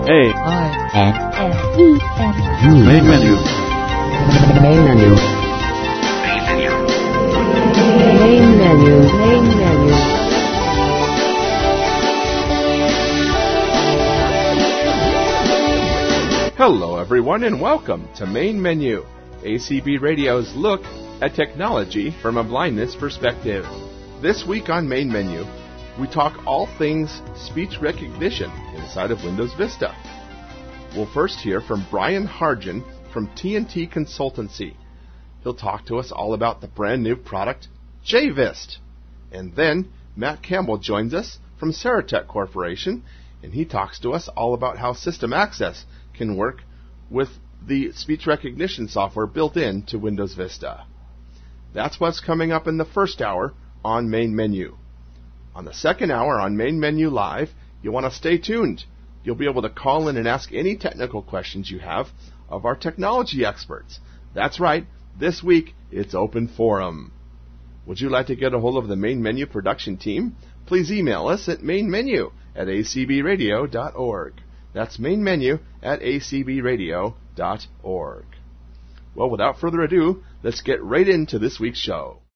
A-I-N-E-N. Main menu. Main menu. Main menu. Main menu. Hello everyone and welcome to Main Menu, ACB Radio's look at technology from a blindness perspective. This week on Main Menu, we talk all things speech recognition inside of Windows Vista. We'll first hear from Brian Hargen from TNT Consultancy. He'll talk to us all about the brand new product, JVist. And then Matt Campbell joins us from Ceratec Corporation, and he talks to us all about how System Access can work with the speech recognition software built into Windows Vista. That's what's coming up in the first hour on Main Menu. On the second hour on Main Menu Live, you'll want to stay tuned. You'll be able to call in and ask any technical questions you have of our technology experts. That's right, this week it's open forum. Would you like to get a hold of the Main Menu production team? Please email us at mainmenu@acbradio.org. That's mainmenu@acbradio.org. Well, without further ado, let's get right into this week's show.